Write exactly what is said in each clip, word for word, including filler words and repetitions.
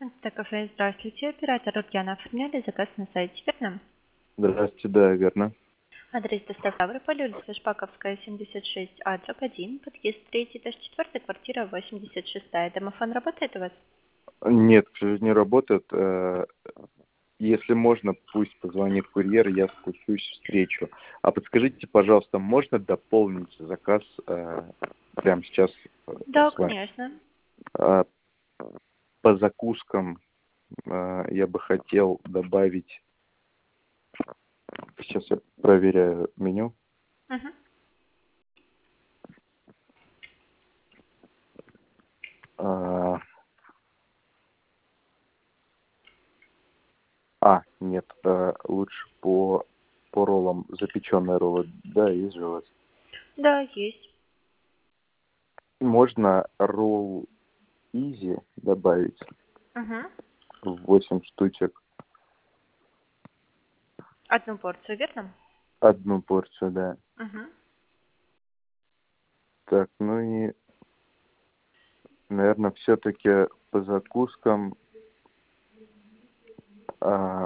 Так, кафе, здравствуйте. Оператор Ульяна, оформляли заказ на сайте, верно? Здравствуйте, да, верно. Адрес доставки Ставрополь, улица Шпаковская, семьдесят шесть, А, дробь один, подъезд третий, этаж четыре, квартира восемьдесят шесть. Домофон работает у вас? Нет, к сожалению, не работает. Э, Если можно, пусть позвонит курьер, я спущусь встречу. А подскажите, пожалуйста, можно дополнить заказ э, прямо сейчас э, Да, с вами? конечно. Э, По закускам э, я бы хотел добавить... Сейчас я проверяю меню. Мгм. А, а, нет, э, лучше по, по роллам, запеченные роллы. Да, есть же у вас. Да, есть. Можно ролл изи добавить Мгм. восемь штучек, Одну порцию, верно? одну порцию, да. Мгм. Так, ну и, наверное, все-таки по закускам а,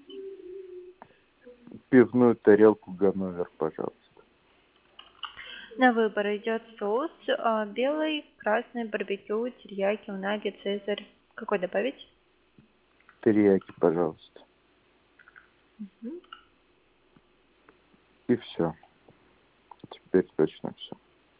пивную тарелку Ганновер, пожалуйста. На выбор идет соус а, белый, красный, барбекю, терияки, унаги, цезарь. Какой добавить? Терияки, пожалуйста. Мгм. И все. Теперь точно все.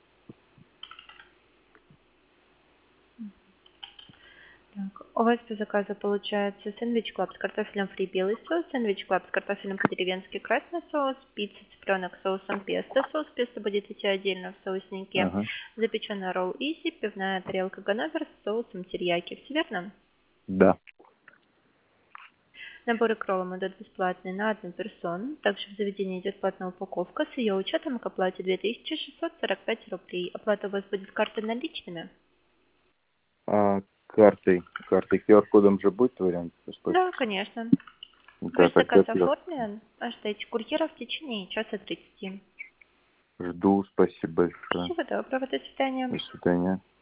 Так, у вас по заказу получается сэндвич клаб с картофелем фри белый соус, сэндвич клаб с картофелем по-деревенски красный соус, пицца цыпленок с соусом песто. Соус песто будет идти отдельно в соуснике. Ага. Запеченный ролл изи, пивная тарелка ганновер с соусом терияки. Все верно? Да. Наборы к роллам идут бесплатные на одну персону. Также в заведении идет платная упаковка с ее учетом к оплате две тысячи шестьсот сорок пять рублей. Оплата у вас будет картой наличными? А картой, картой ку ар-кодом же будет вариант? Что? Да, конечно. Да, Ваш заказ тогда я оформлен. Ожидайте курьера в течение часа тридцати. жду. Спасибо большое. Всего доброго, до свидания. До свидания.